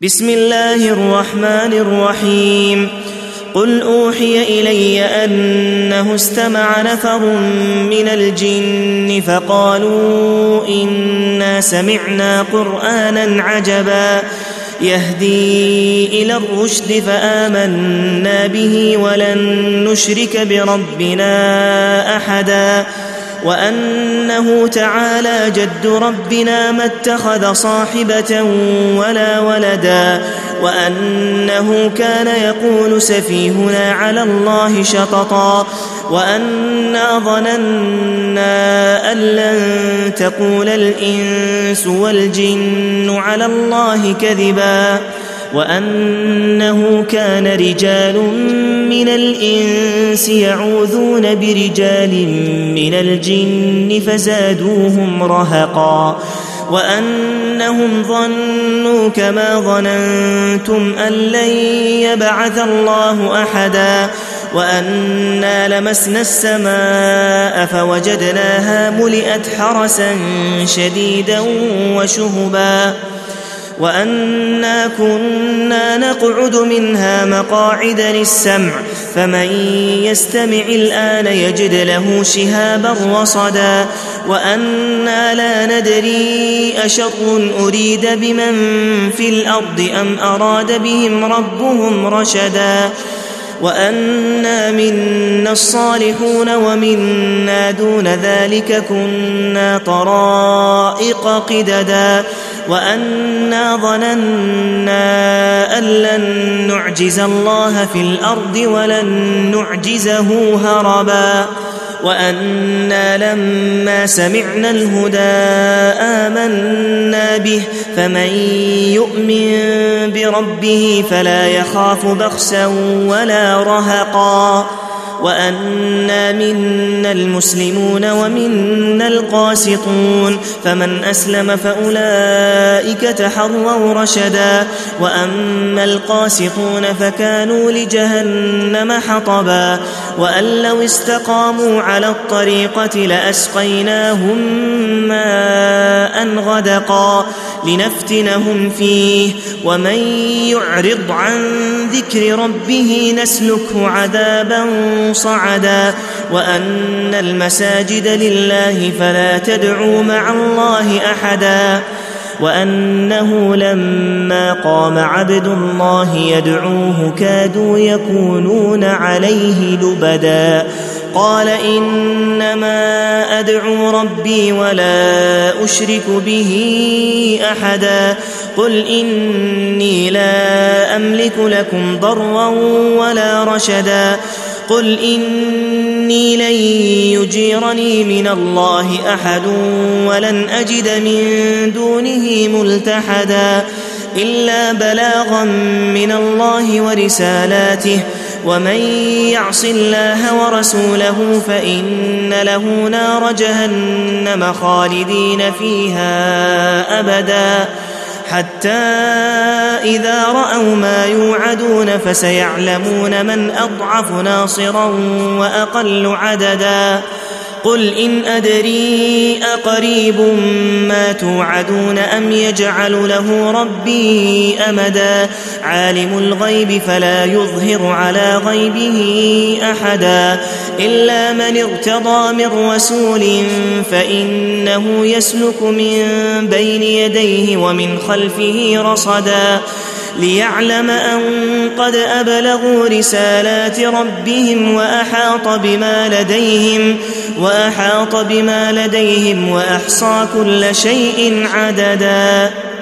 بسم الله الرحمن الرحيم. قل أوحي إلي أنه استمع نفر من الجن فقالوا إنا سمعنا قرآنا عجبا يهدي إلى الرشد فآمنا به ولن نشرك بربنا أحدا وأنه تعالى جد ربنا ما اتخذ صاحبة ولا ولدا وأنه كان يقول سفيهنا على الله شططا وأنا ظننا أن لن تقول الإنس والجن على الله كذبا وأنه كان رجال من الإنس يعوذون برجال من الجن فزادوهم رهقا وأنهم ظنوا كما ظننتم أن لن يبعث الله أحدا وأنا لمسنا السماء فوجدناها ملئت حرسا شديدا وشهبا وأنا كنا نقعد منها مقاعد للسمع فمن يستمع الآن يجد له شهابا رصدا وأنا لا ندري أشر أريد بمن في الأرض أم أراد بهم ربهم رشدا وأنا منا الصالحون ومنا دون ذلك كنا طرائق قددا وأنا ظننا أن لن نعجز الله في الأرض ولن نعجزه هربا وأنا لما سمعنا الهدى آمنا به فمن يؤمن بربه فلا يخاف بخسا ولا رهقا وأنا منا المسلمون ومنا القاسطون فمن أسلم فأولئك تحروا رشدا وأما القاسطون فكانوا لجهنم حطبا وأن لو استقاموا على الطريقة لأسقيناهم ماء غدقا لنفتنهم فيه ومن يعرض عن ذكر ربه نسلكه عذابا صعدا وأن المساجد لله فلا تدعوا مع الله أحدا وأنه لما قام عبد الله يدعوه كادوا يكونون عليه لبدا قال إنما أدعو ربي ولا أشرك به أحدا قل إني لا أملك لكم ضرا ولا رشدا قل إني لن يجيرني من الله أحد ولن أجد من دونه ملتحدا إلا بلاغا من الله ورسالاته ومن يعص الله ورسوله فإن له نار جهنم خالدين فيها أبدا حتى إذا رأوا ما يوعدون فسيعلمون من أضعف ناصرا وأقل عددا قل إن أدري أقريب ما توعدون أم يجعل له ربي أمدا عالم الغيب فلا يظهر على غيبه أحدا إلا من ارتضى من رسول فإنه يسلك من بين يديه ومن خلفه رصدا ليعلم أن قد أبلغوا رسالات ربهم وأحاط بما لديهم وأحصى كل شيء عددا.